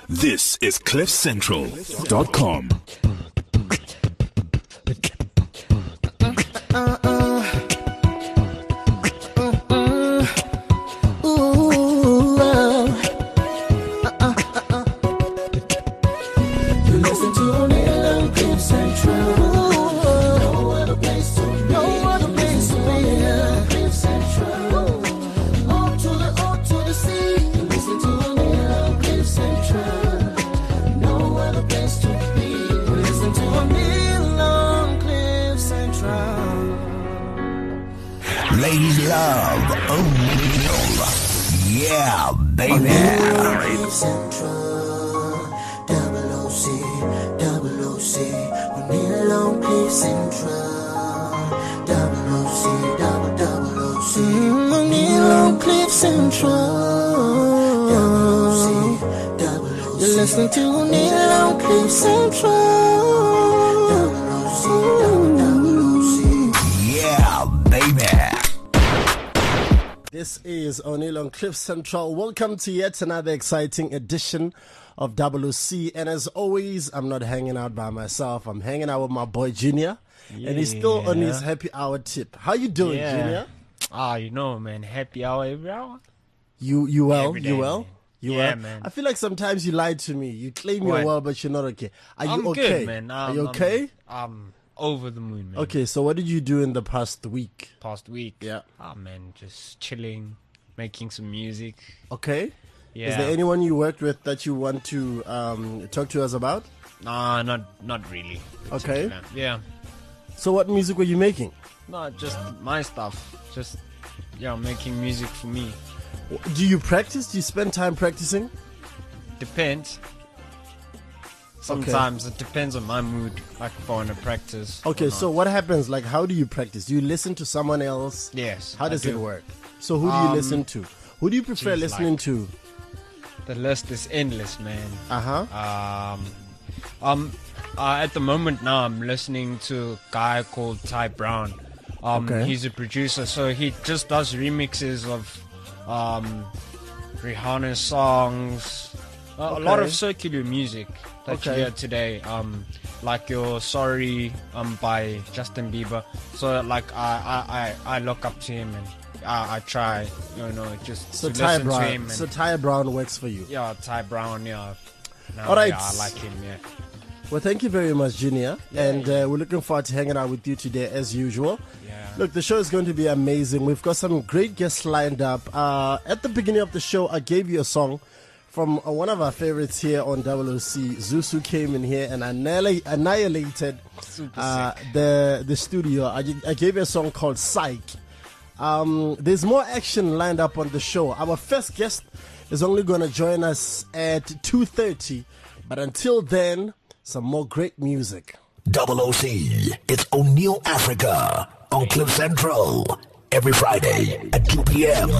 This is CliffCentral.com. Ladies love O'Neal. Yeah, baby. Cliff Central, double OC, O'Neal on Cliff Central, double OC, double OC, O'Neal on Cliff Central, double OC. You're listening to O'Neal on Cliff Central, double OC. Yeah, baby. This is O'Neal on Cliff Central. Welcome to yet another exciting edition of WC. And as always, I'm not hanging out by myself. I'm hanging out with my boy Junior. Yeah. And he's still on his happy hour tip. How you doing, Junior? You know, man. Happy hour every hour. You well? Every day, You well? man. You Yeah, well? man. I feel like sometimes you lie to me. You claim What? you're well, but you're not okay. Are you I'm okay? good, man. Are you okay? I'm over the moon, man. Okay, so what did you do in the past week? Past week. Yeah. Man, just chilling, making some music. Okay. Yeah. Is there anyone you worked with that you want to talk to us about? Nah, not really. Okay. particular. Yeah. So what music were you making? No, just my stuff. Just, making music for me. Do you practice? Do you spend time practicing? Depends. Sometimes it depends on my mood, like if I want to practice. or Okay, not. so what happens? Like, how do you practice? Do you listen to someone else? Yes. How I does it do. work? So who do you listen to? Who do you prefer Geez, listening like- to? The list is endless, man. Uh-huh. At the moment now, I'm listening to a guy called Ty Brown. Okay. He's a producer, so he just does remixes of Rihanna's songs, a lot Okay. of circular music that you Okay. hear today. Like your Sorry by Justin Bieber. So like I look up to him and I try, just So to Ty listen to Brown. him. So And, Ty Brown works for you. yeah, Ty Brown, yeah. No, All right. Yeah, I like him, yeah. Well, thank you very much, Junior. Yeah, and we're looking forward to hanging out with you today as usual. Yeah. Look, the show is going to be amazing. We've got some great guests lined up. At the beginning of the show, I gave you a song from one of our favorites here on WOC. Zusu came in here and annihilated Super the studio. I gave you a song called Psych. There's more action lined up on the show. Our first guest is only going to join us at 2:30. But until then, some more great music. Double OC. It's O'Neal Africa on Cliff Central every Friday at 2 p.m.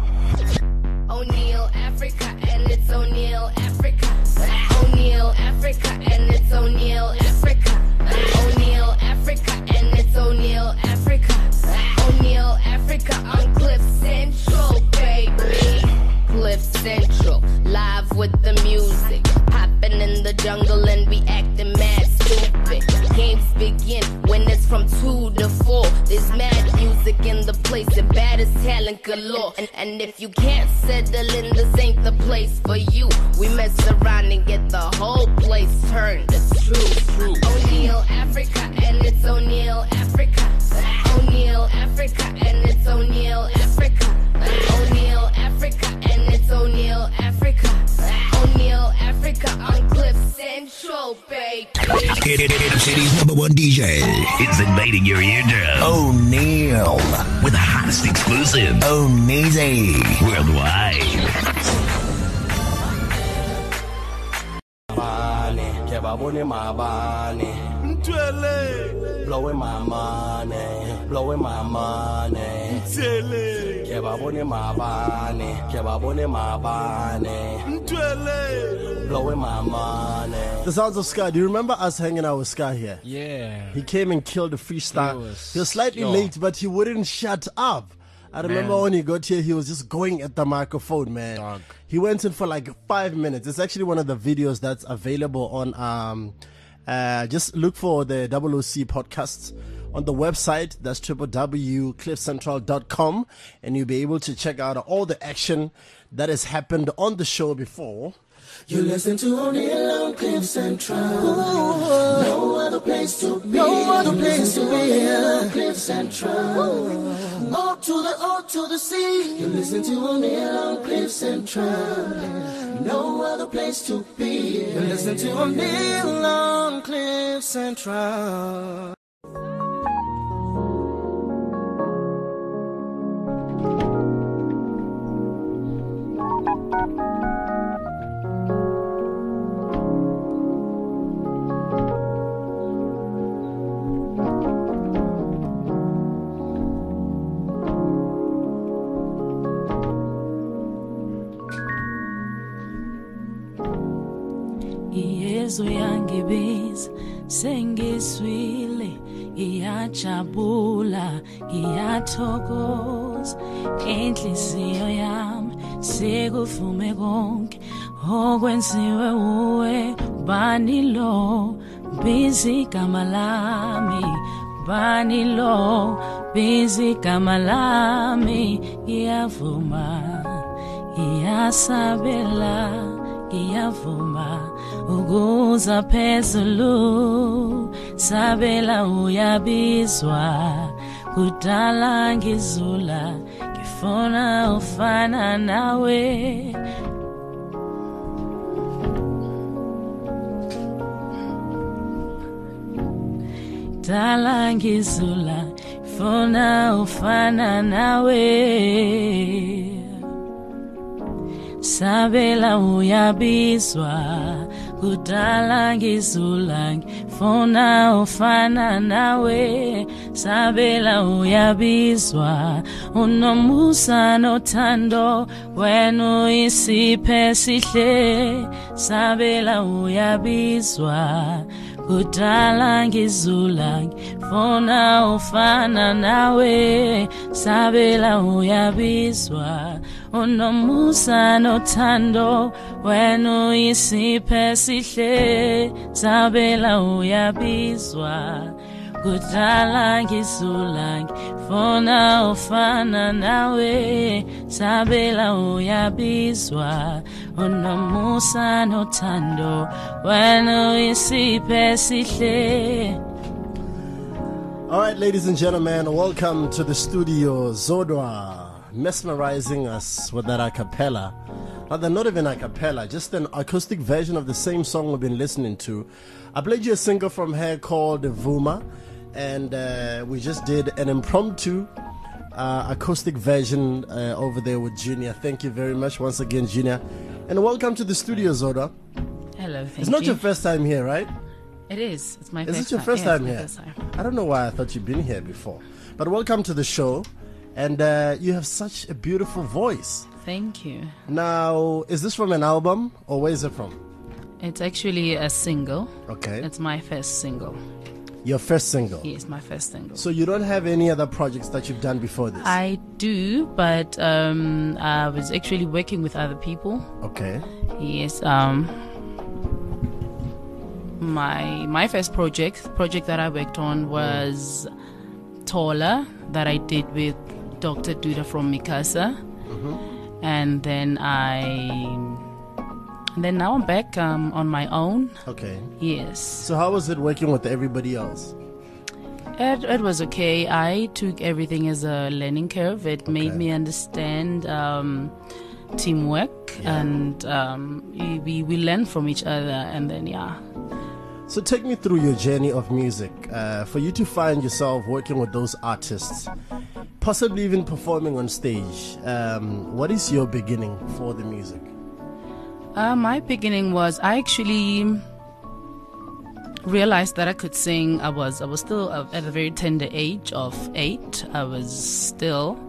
O'Neal Africa and it's O'Neal Africa. O'Neal Africa and it's O'Neal Africa. O'Neal Africa and it's O'Neal Africa. O'Neal Africa on Cliff Central, baby. Cliff Central, live with the music. Popping in the jungle and we acting mad stupid. Games begin when it's from 2 to 4. There's mad music in the place, the baddest talent galore. And if you can't settle in, this ain't the place for you. We mess around and get the whole place turned. It's true. O'Neal Africa and it's O'Neal Africa. O'Neal Africa and it's O'Neal Africa. O'Neal Africa and it's O'Neal Africa. O'Neal Africa on Cliff Central, baby. Hit City's #1 DJ. It's invading your eardrum O'Neal. with the hottest exclusive O'Neezy. worldwide. Blowing my money, blowing my money, blowing my money. Blowing my money. The sounds of Sky. Do you remember us hanging out with Sky here? Yeah. He came and killed the freestyle. He was- He was slightly yo. late, but he wouldn't shut up. I remember when he got here, he was just going at the microphone, man. Dog. He went in for like 5 minutes. It's actually one of the videos that's available on, just look for the OOC podcasts on the website. That's www.cliffcentral.com, and you'll be able to check out all the action that has happened on the show before. You listen to O'Neal on Cliff Central. No other place to be. No other place to be. Cliff Central. O to the sea. You listen to O'Neal on Cliff Central. No other place to be. You listen to O'Neal on Cliff Central. Yesu yangibiza sengiswile iyajabula iyathokoza inhliziyo yami sekuvume konke okwenziwe uwe bani lo bizi gama lami bani lo bizi gama lami iyavuma iyasabela iyavuma ukuza phezulu sabela uyabizwa kudala ngizula ngifuna ufana nawe dala ngizula ngifuna ufana nawe sabela uyabizwa kudala ngizula ngifuna ufana nawe sabela uyabizwa unomusa nothando wena isiphe sihle sabela uyabizwa kudala ngizula ngifuna ufana nawe sabela uyabizwa unomusa nothando wena isiphe sihle sabela uyabizwa kudala ngizula ngifuna ufana nawe sabela uyabizwa unomusa nothando wena isiphe sihle. All right, ladies and gentlemen, welcome to the studio. Zodwa mesmerizing us with that a cappella. Rather, not even a cappella, just an acoustic version of the same song we've been listening to. I played you a single from her called Vuma, and we just did an impromptu acoustic version over there with Junior. Thank you very much once again, Junior. And welcome to the studio, Zodwa. Hello, thank you. It's not your first time here, right? It is. It's my first time. Is it your first time here? First time. I don't know why I thought you'd been here before. But welcome to the show. And you have such a beautiful voice. Thank you. Now, is this from an album or where is it from? It's actually a single. Okay. It's my first single. Your first single? Yes, my first single. So you don't have any other projects that you've done before this? I do, but I was actually working with other people. Okay. Yes. My first project that I worked on was Taller, that I did with Dr. Duda from Mikasa. Mm-hmm. And then now I'm back on my own. Okay. Yes. So how was it working with everybody else? It was okay. I took everything as a learning curve. It made me understand teamwork, and we learn from each other, and then So take me through your journey of music. For you to find yourself working with those artists, possibly even performing on stage, what is your beginning for the music? My beginning was, I actually realized that I could sing. I was still at a very tender age of 8. I was still,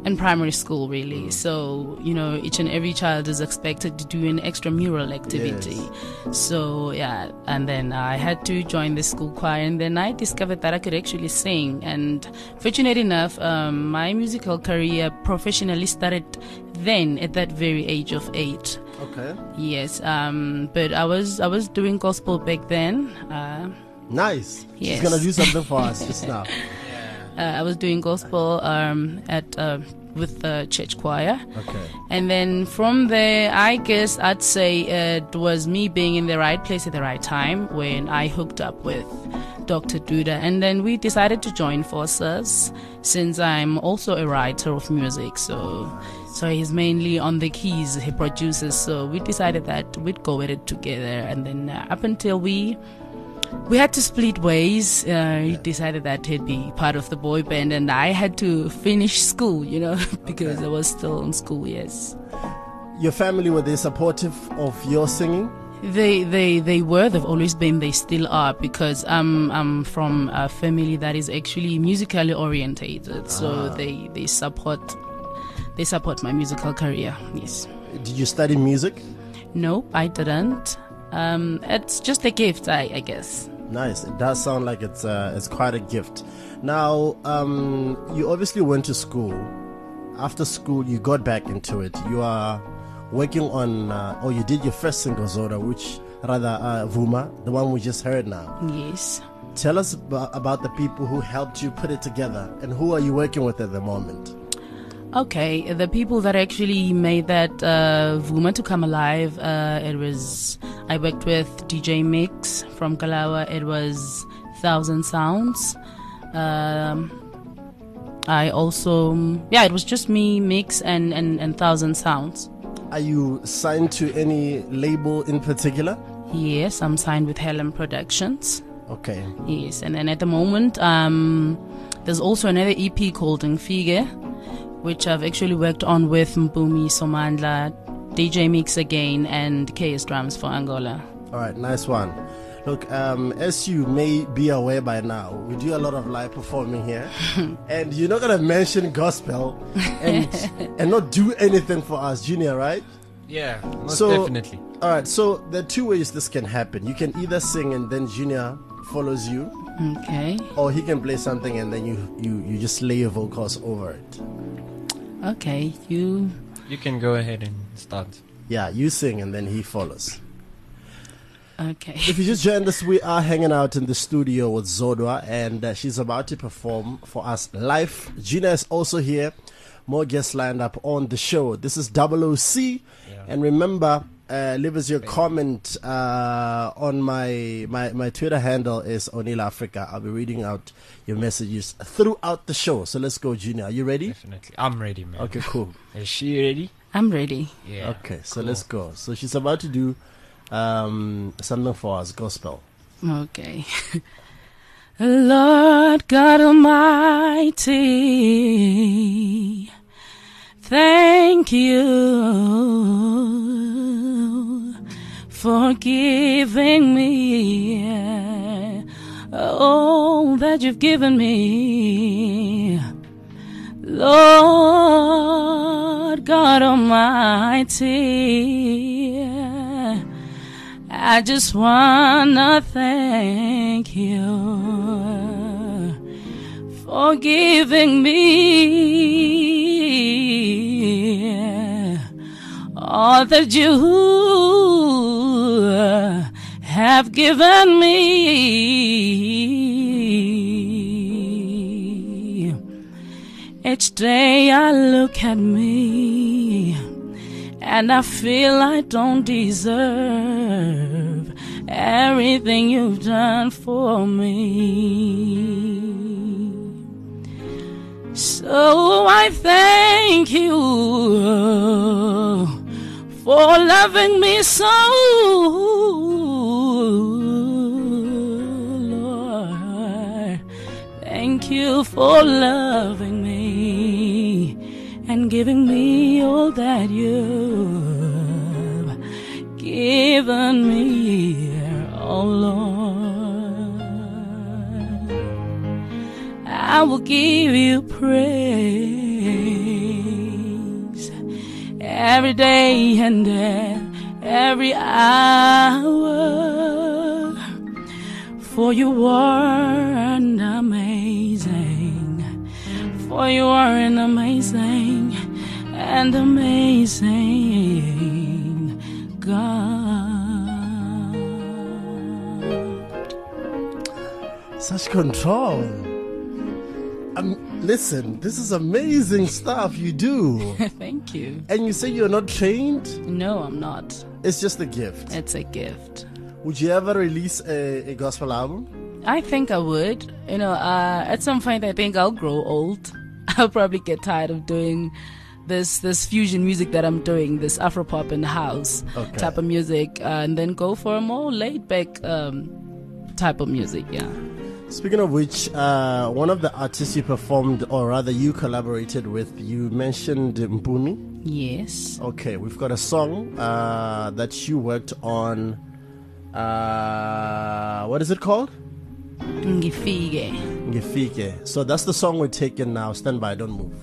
and primary school, really. So, you know, each and every child is expected to do an extramural activity. So, yeah, and then I had to join the school choir, and then I discovered that I could actually sing. And fortunate enough, my musical career professionally started then at that very age of 8. Okay. Yes, but I was doing gospel back then. Nice. Yes. She's gonna do something for us just now. I was doing gospel with the church choir. Okay. And then from there, I guess I'd say it was me being in the right place at the right time when I hooked up with Dr. Duda. And then we decided to join forces since I'm also a writer of music. So he's mainly on the keys, he produces. So we decided that we'd go at it together. And then up until we had to split ways. He decided that he'd be part of the boy band, and I had to finish school, you know, because I was still in school. Yes. Your family, were they supportive of your singing? They were. They've always been. They still are, because I'm from a family that is actually musically orientated. So they support my musical career. Yes. Did you study music? No, I didn't. It's just a gift, I guess. Nice. It does sound like it's quite a gift. Now, you obviously went to school. After school, you got back into it. You are working on, or you did your first single, Zoda, which rather Vuma, the one we just heard now. Yes. Tell us about the people who helped you put it together, and who are you working with at the moment? Okay, the people that actually made that Vuma to come alive, I worked with DJ Mix from Kalawa. It was 1,000 Sounds. I also, it was just me, Mix, and 1,000 Sounds. Are you signed to any label in particular? Yes, I'm signed with Helen Productions. Okay. Yes, and then at the moment, there's also another EP called Ngfige, which I've actually worked on with Mpumi Somandla, DJ Mix again, and KS Drums for Angola. All right, nice one. Look, as you may be aware by now, we do a lot of live performing here, and you're not gonna mention gospel and not do anything for us, Junior, right? Yeah, most definitely. All right, so there are two ways this can happen. You can either sing and then Junior follows you, okay, or he can play something and then you just lay your vocals over it. Okay, you can go ahead and start. Yeah, you sing and then he follows. Okay. If you just joined us, we are hanging out in the studio with Zodwa, and she's about to perform for us live. Gina is also here. More guests lined up on the show. This is OOC, and remember, leave us your comment on my Twitter handle is O'Neill Africa. I'll be reading out your messages throughout the show. So let's go, Gina. Are you ready? Definitely. I'm ready, man. Okay, cool. Is she ready? I'm ready. Yeah. Okay, so let's go. So she's about to do something for us, gospel. Okay. Lord God Almighty, thank you for giving me all that you've given me. Lord God Almighty, I just wanna thank you for giving me all that you have given me. Each day I look at me and I feel I don't deserve everything you've done for me. So I thank you for loving me so, Lord. Thank you for loving me and giving me all that you've given me, oh Lord. I will give you praise every day and every hour. For you are an amazing, for you are an amazing and amazing God. Such control. Listen, this is amazing stuff you do. Thank you. And you say you're not trained? No, I'm not. It's just a gift. It's a gift. Would you ever release a gospel album? I think I would. You know, at some point I think I'll grow old. I'll probably get tired of doing this fusion music that I'm doing, this Afropop and house type of music, and then go for a more laid back type of music. Yeah. Speaking of which, one of the artists you performed, or rather you collaborated with, you mentioned Mpumi. Yes. Okay, we've got a song that you worked on. What is it called? Ngifike. Ngifike. So that's the song we're taking now. Stand by, don't move.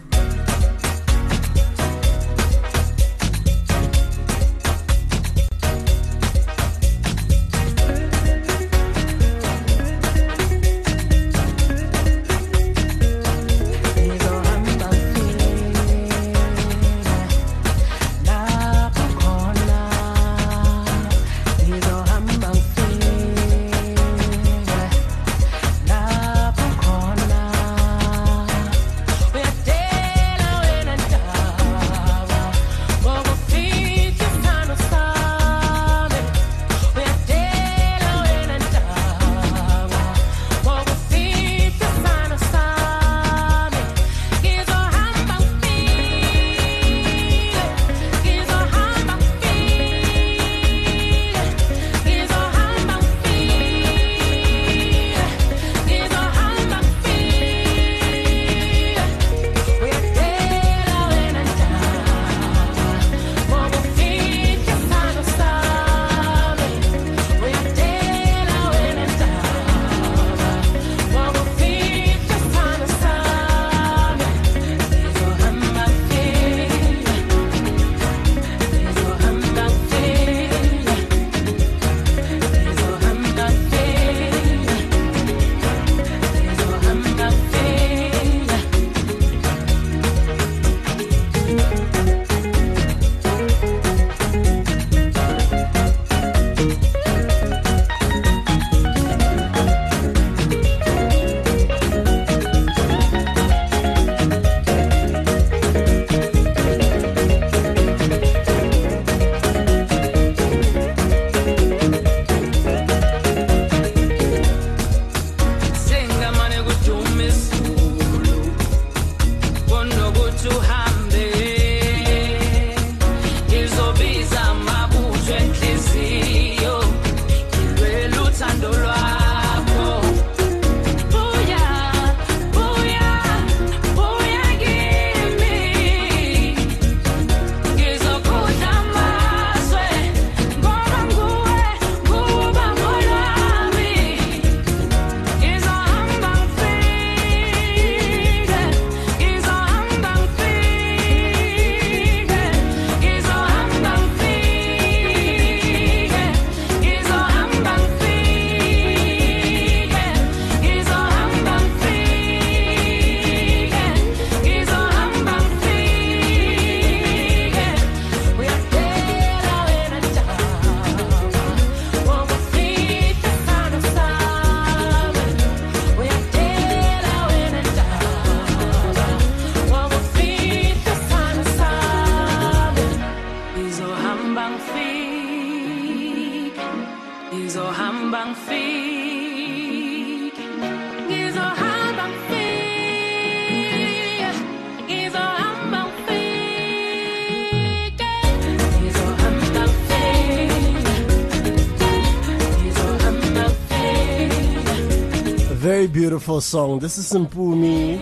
Very beautiful song. This is Mpumi,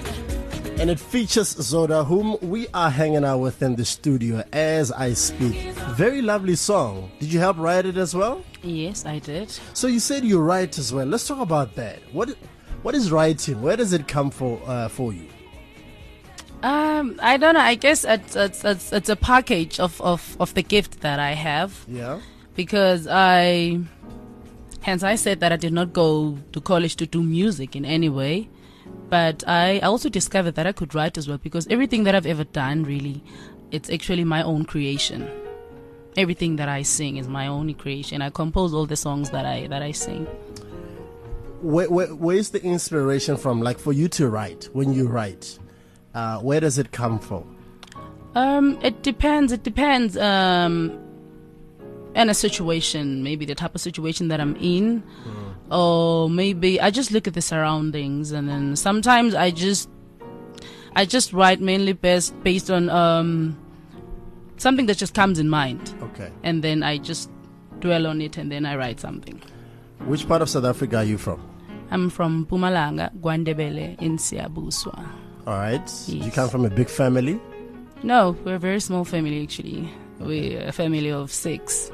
and it features Zoda, whom we are hanging out with in the studio as I speak. Very lovely song. Did you help write it as well? Yes, I did. So you said you write as well. Let's talk about that. What is writing? Where does it come for you? I don't know. I guess it's a package of the gift that I have. Yeah. Because hence I said that I did not go to college to do music in any way. But I also discovered that I could write as well, because everything that I've ever done, really, it's actually my own creation. Everything that I sing is my own creation. I compose all the songs that I sing. Where's the inspiration from? Like for you to write, when you write, where does it come from? It depends. It depends. In a situation, maybe the type of situation that I'm in, or maybe I just look at the surroundings, and then sometimes I just write mainly based on something that just comes in mind. Okay. And then I just dwell on it, and then I write something. Which part of South Africa are you from? I'm from Mpumalanga, Gwandebele in Siyabuswa. All right. Yes. Did you come from a big family? No, we're a very small family actually. We're a family of 6.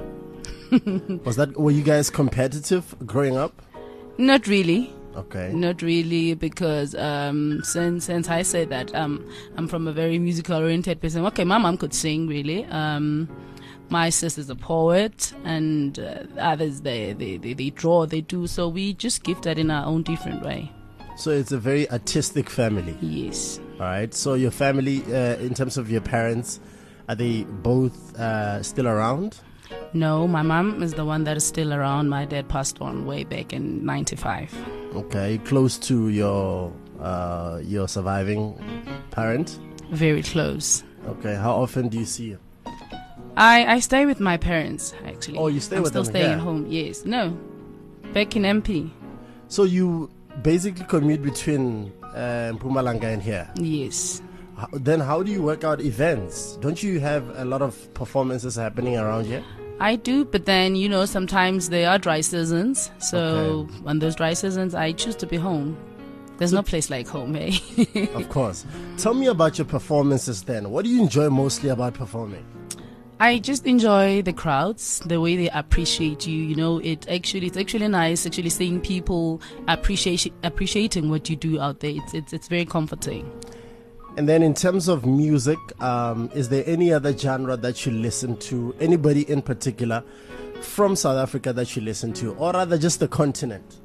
Were you guys competitive growing up? Not really. Okay. Not really, because since I say that I'm from a very musical oriented person. Okay, my mom could sing really. My sister's a poet, and others they draw, they do. So we just give that in our own different way. So it's a very artistic family. Yes. All right. So your family, in terms of your parents, are they both still around? No, my mom is the one that is still around. My dad passed on way back in 95. Okay, close to your surviving parent? Very close. Okay, how often do you see him? I stay with my parents, actually. Oh, you stay with them? them? I'm still staying at home, yes. No, back in MP. So you basically commute between Mpumalanga and here? Yes. Then how do you work out events? Don't you have a lot of performances happening around here? I do, but then, sometimes there are dry seasons. So on those dry seasons, I choose to be home. There's no place like home, eh? Of course. Tell me about your performances then. What do you enjoy mostly about performing? I just enjoy the crowds, the way they appreciate you. It's actually nice actually seeing people appreciating what you do out there. It's very comforting. And then in terms of music, is there any other genre that you listen to? Anybody in particular from South Africa that you listen to, or rather just the continent?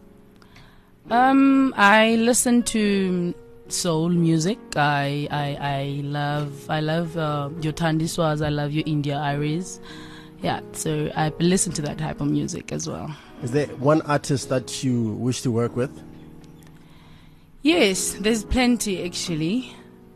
I listen to soul music. I love your Thandiswas. I love your India Iris. Yeah, so I listen to that type of music as well. Is there one artist that you wish to work with? Yes, there's plenty actually.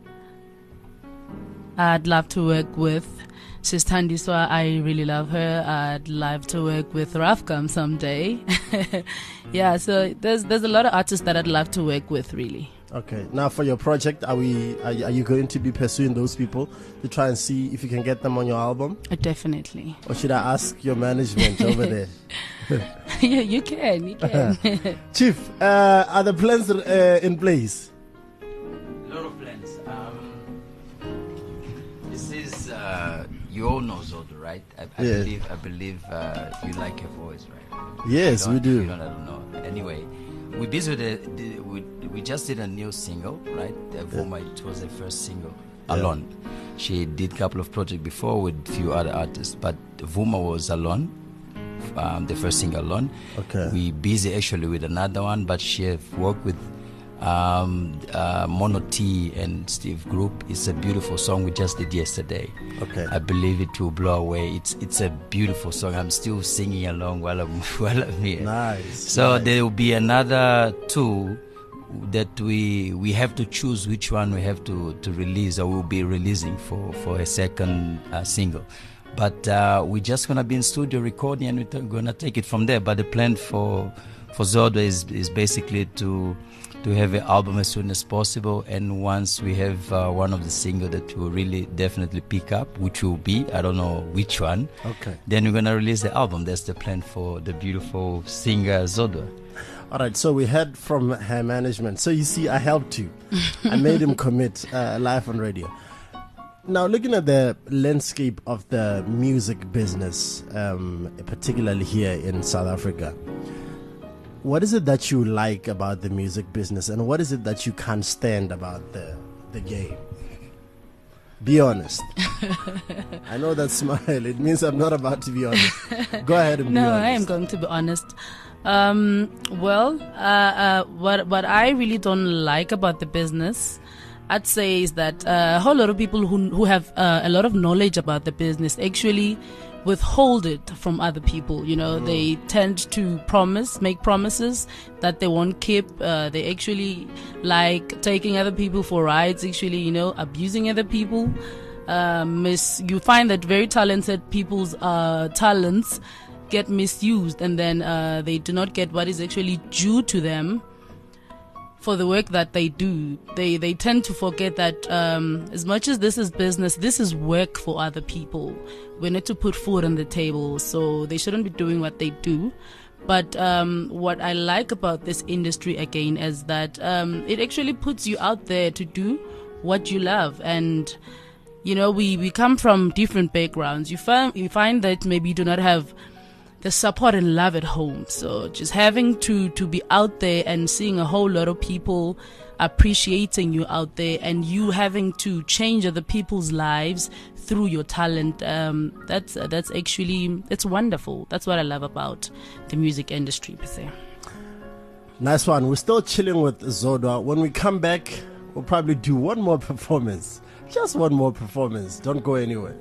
I'd love to work with Sis Thandiswa. I really love her. I'd love to work with Rafcam someday. Yeah, so there's a lot of artists that I'd love to work with, really. Okay. Now, for your project, are you going to be pursuing those people to try and see if you can get them on your album? Definitely. Or should I ask your management over there? Yeah, you can. Chief, are the plans in place? A lot of plans. This is you all know Zodo, right? I believe you like her voice, right? Yes, we do. I don't know. Anyway, we're busy with we just did a new single, right? Vuma, it was the first single alone. She did a couple of projects before with a few other artists, but Vuma was alone. The first single alone. Okay. We busy actually with another one, but she have worked with Mono T and Steve Group. It's a beautiful song we just did yesterday. Okay. I believe it will blow away. It's a beautiful song. I'm still singing along while I'm here. Nice. So there will be another 2 that we have to choose which one we have to release, or we'll be releasing for a second single. But we're just gonna be in studio recording, and we're gonna take it from there. But the plan for Zodo is basically to have an album as soon as possible, and once we have one of the singles that will really definitely pick up, which will be, I don't know which one, then we're going to release the album. That's the plan for the beautiful singer Zodo. All right, so we heard from her management. So you see, I helped you. I made him commit live on radio. Now, looking at the landscape of the music business, particularly here in South Africa, what is it that you like about the music business, and what is it that you can't stand about the game? Be honest. I know that smile. It means I'm not about to be honest. Go ahead and be honest. No, I am going to be honest. What I really don't like about the business, I'd say, is that a whole lot of people who have a lot of knowledge about the business actually withhold it from other people. You know, they tend to make promises that they won't keep. They actually like taking other people for rides, actually, you know, abusing other people. You find that very talented people's talents get misused, and then they do not get what is actually due to them for the work that they do. They tend to forget that as much as this is business, this is work for other people. We need to put food on the table, so they shouldn't be doing what they do. But what I like about this industry, again, is that it actually puts you out there to do what you love. And, you know, we come from different backgrounds. You find that maybe you do not have the support and love at home. So just having to be out there and seeing a whole lot of people appreciating you out there, and you having to change other people's lives through your talent, that's actually, it's wonderful. That's what I love about the music industry per se. Nice one. We're still chilling with Zodwa. When we come back, we'll probably do one more performance. Just one more performance. Don't go anywhere.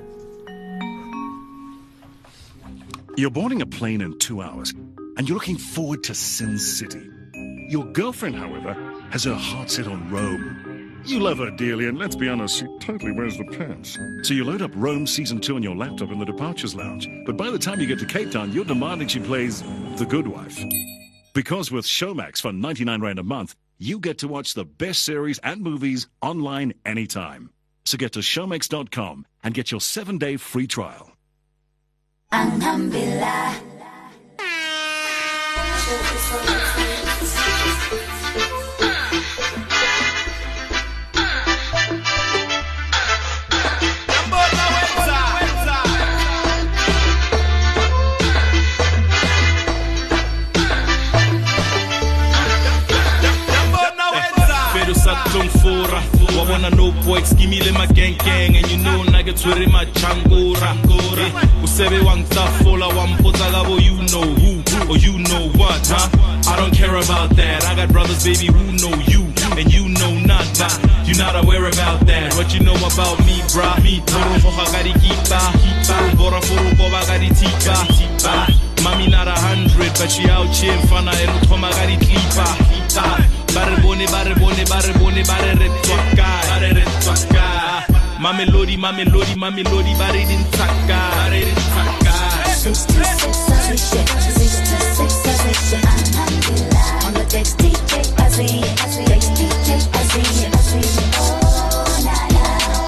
You're boarding a plane in 2 hours, and you're looking forward to Sin City. Your girlfriend, however, has her heart set on Rome. You love her dearly, and let's be honest, she totally wears the pants. So you load up Rome Season 2 on your laptop in the departures lounge. But by the time you get to Cape Town, you're demanding she plays The Good Wife. Because with Showmax for 99 Rand a month, you get to watch the best series and movies online anytime. So get to showmax.com and get your 7-day free trial. Alhamdulillah. Wabona no boy skimile ma gang gang, and you know naga twere ma changura. Usebe wang tafola wampota gabo, you know who or you know what, huh? I don't care about that. I got brothers, baby, who know you and you know not. You're not aware about that. What you know about me, brah? Me toro hagari kipa, bora foro boba gari tipa. Mami not 100, but she out here in fana eno toma gari klipa. Bare bone, bare retwaka. Mame lodi, bare din taka. 66 as we shit, 66 as we shit. Alhamdulillah. On the text DJ as we text DJ as we oh na na,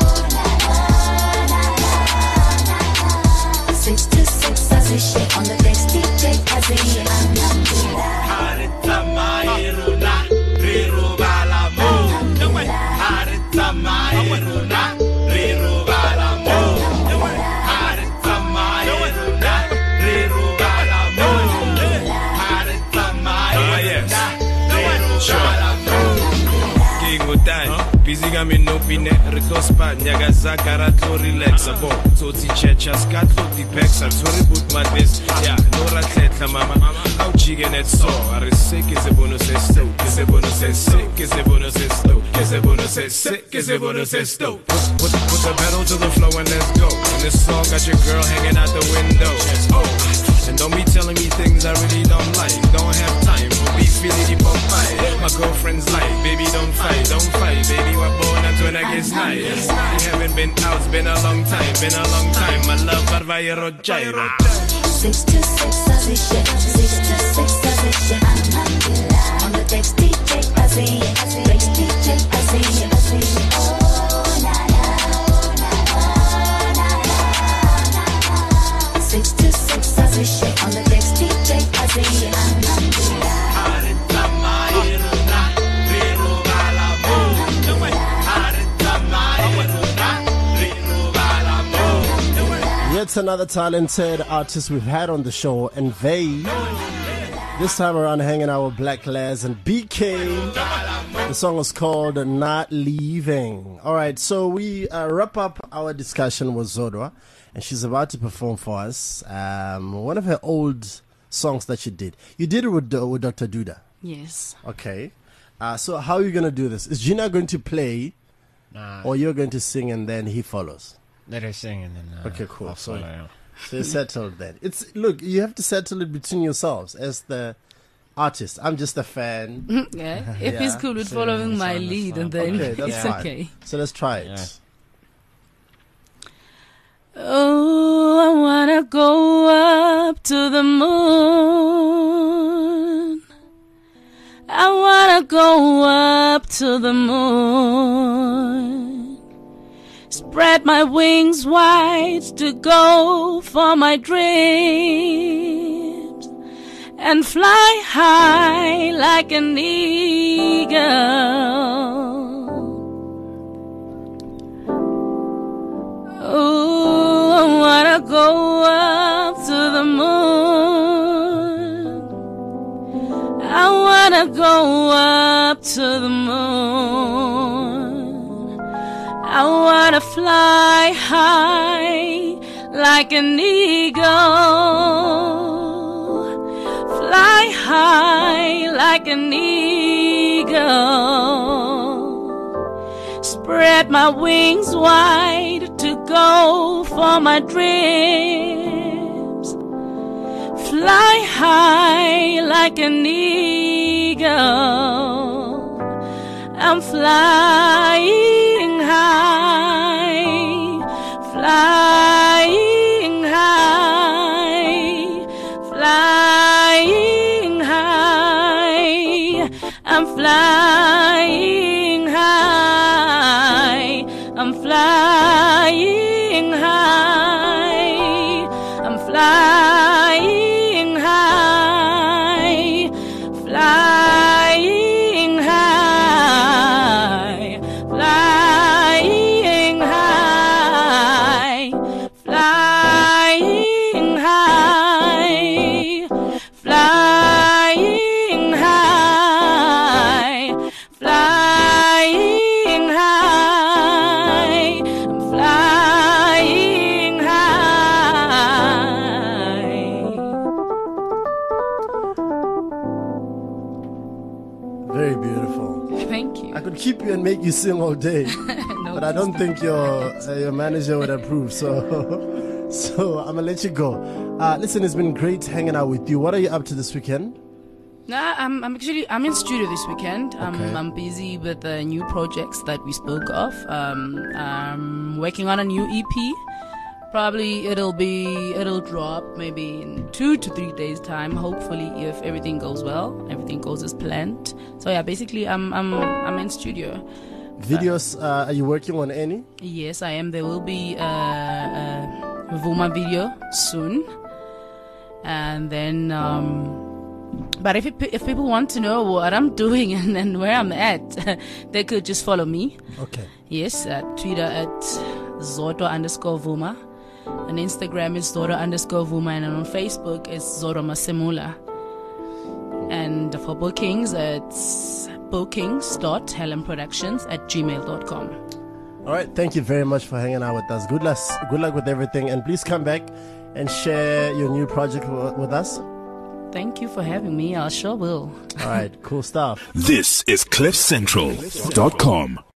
oh na na. 66 as we shit. On the text DJ as we alhamdulillah. Busy got me no pine, Rico spot, nyaga zakara to relax. Abo, toti checha, scat look the pecs, I to reboot my biz. Yeah, no ratlet, mama. How chicken it so? Are sick is a bonus is sto, is a bonus is sick, is a bonus is sto, is a bonus is sick, is a bonus is sto. Put the pedal to the floor and let's go. And this song got your girl hanging out the window. Oh, and don't be telling me things I really don't like. Don't have time for be feeling the pump fight. My girlfriend's like, baby, don't fight, baby. We're born and when I get nice. We haven't been out, it's been a long time. My love, Barvayero Jairo. 66 as we shit, 66 as we shit. Alhamdulillah. On the text DJ as we text DJ as we oh na na, oh na na. 66 as we shit. On the text DJ as we alhamdulillah. Yet another talented artist we've had on the show, and they, this time around, hanging out with Black Laz and BK. The song is called Not Leaving. All right, so we wrap up our discussion with Zodwa, and she's about to perform for us one of her old songs that she did. You did it with Dr. Duda. Yes. Okay. So how are you going to do this? Is Gina going to play, or you're going to sing and then he follows? Let her sing and then. Okay, cool. I'll follow, yeah. So you're settled then. Look, you have to settle it between yourselves as the artist. I'm just a fan. Yeah. If he's cool with following my lead, and then okay, that's it's fine. okay. So let's try it. Yeah. Oh, I wanna go up to the moon. I wanna go up to the moon. Spread my wings wide to go for my dreams and fly high like an eagle. Oh, I wanna go up to the moon. I wanna go up to the moon. I wanna fly high like an eagle. Fly high like an eagle. Spread my wings wide to go for my dreams. Fly high like an eagle. I'm flying high, flying high, flying high. I'm flying high, I'm flying high, I'm flying high, flying high, flying high, flying high, flying high, flying high, I'm flying high. Very beautiful. Thank you. I could keep you and make you sing all day, No, but I don't think your manager would approve. So I'm gonna let you go. Listen, it's been great hanging out with you. What are you up to this weekend? Nah, I'm in studio this weekend. Okay. I'm busy with the new projects that we spoke of. I'm working on a new EP. Probably it'll drop maybe in 2 to 3 days time. Hopefully, if everything goes well, everything goes as planned. So yeah, basically I'm in studio. Videos? Are you working on any? Yes, I am. There will be a Vuma video soon, and then. But if people want to know what I'm doing and where I'm at, they could just follow me. Okay. Yes, at Twitter at Zodwa_Vuma. On Instagram is Zodwa_Vuma, and on Facebook is Zodwa Masemula. And for bookings, it's bookings.helenproductions@gmail.com. All right. Thank you very much for hanging out with us. Good luck with everything, and please come back and share your new project with us. Thank you for having me. I sure will. All right. Cool stuff. This is CliffCentral.com.